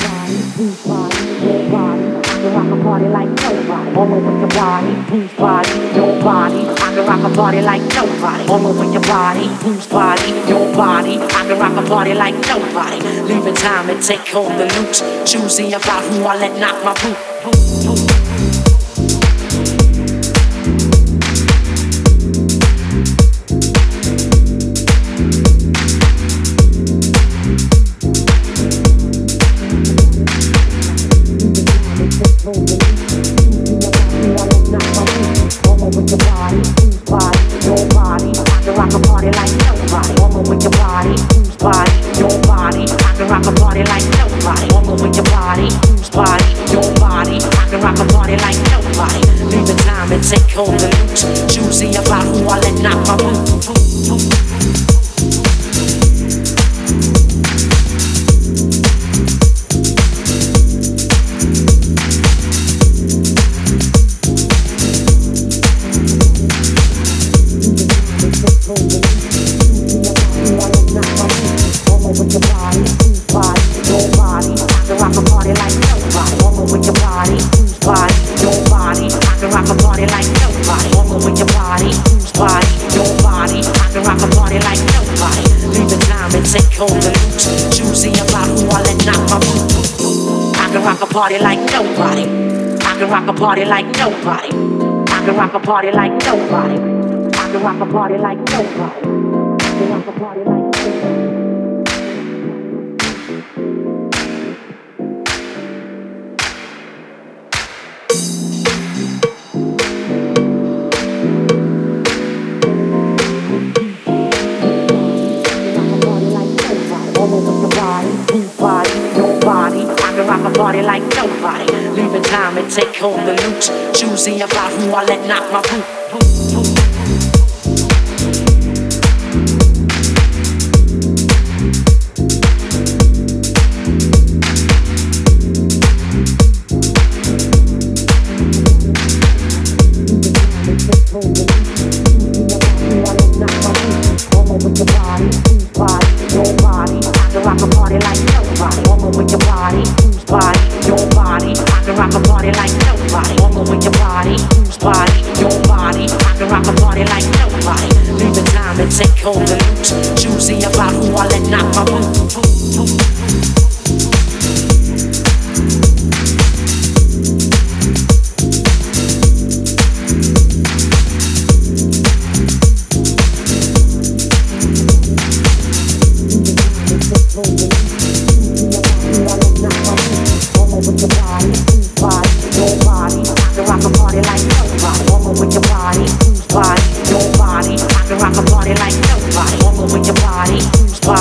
Take home the loot, choosy about who I let knock my boot. Party like nobody. I can rock a party like nobody. I can rock a party like nobody. I can rock a party like nobody. I can rock a party like nobody. Party like nobody. Leaving time and take home the loot. Choosy about who I let knock my boot. Home the loot, choosy about who I let knock my boot.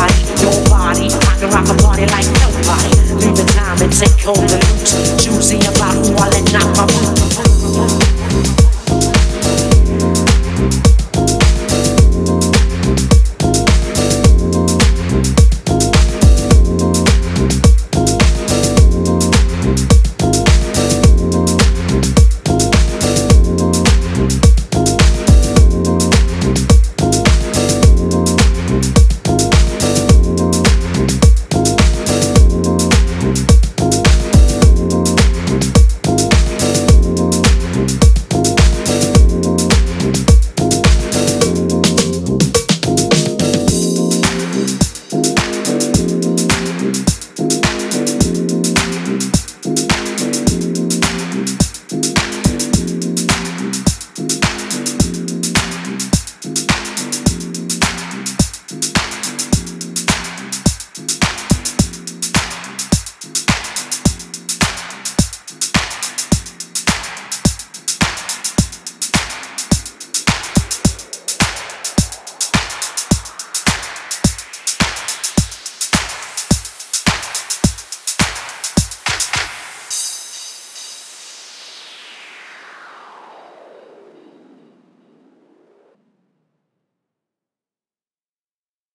Take home the loot, choosy